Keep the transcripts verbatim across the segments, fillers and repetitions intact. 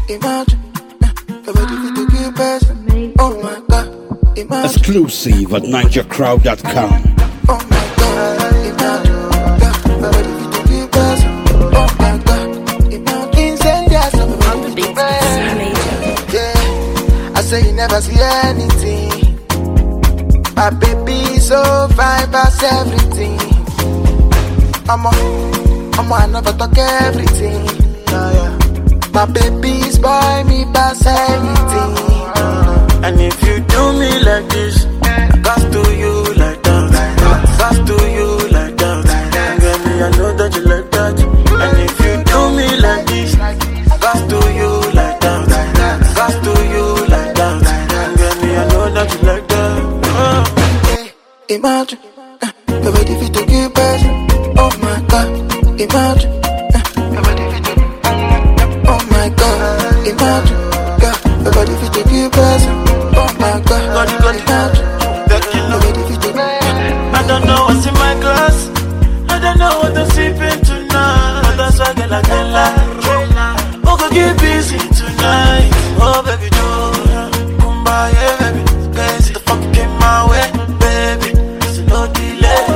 imagine. Your body fit to give person. Oh my God, imagine. Exclusive at niger crowd dot com. Oh my God, imagine. Your body fit to give person. Oh my God, imagine. Incendiary, so your body fit to give person. Yeah, I say you never see anything. My baby so fine past everything. I'm a, I'm a, I never talk everything. Yeah, yeah. My baby's buy me past anything. And if you do me like this, got to you like that, got to you like that. Girl, me I know that you like that. And if you do me like this, got to you like that, got to you like that. Girl, me I know that you like that. Imagine, uh, your body fit to give person. Oh my God, imagine, uh, your body fit to. Oh my God, imagine, yeah, your body fit to give person. Oh my God, imagine, your body fit to. I don't know what's in my glass. I don't know what I'm sipping tonight. But that's why I get like a lie. Oh, go get busy tonight. Oh baby, do kumbaya, baby. Guys, the fuck came my way. No delay,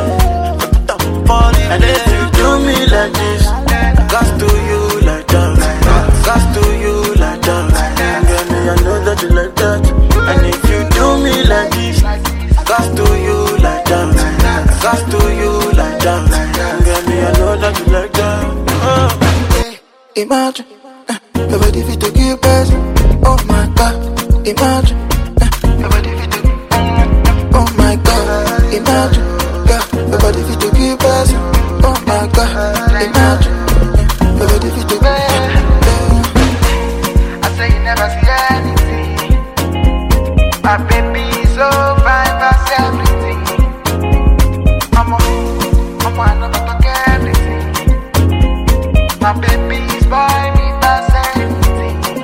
and if you do me like this, got to you like that, got to you like that. Girl, me I know that you like that. And if you do me like this, got to you like that, got to you like that. Girl, me I know that you like that. uh. Imagine, uh, your body fit to give person. Oh my God, imagine, uh, your body fit to. Oh my God, imagine, yeah, your body fit to give person. Oh my God, imagine, yeah, your body fit to give person. I say you never see anything. My baby so fine past everything. I'm a, I'm a, I never talk everything. My baby's by me past everything.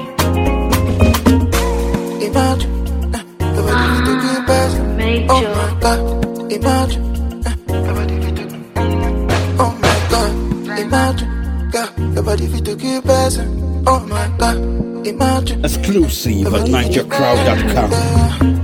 Imagine, uh, your body fit to give person. Oh my God, imagine, uh, your body fit to. Oh my God, imagine, yeah, your body fit to give person. Oh my God, imagine. Exclusive at niger crowd dot com.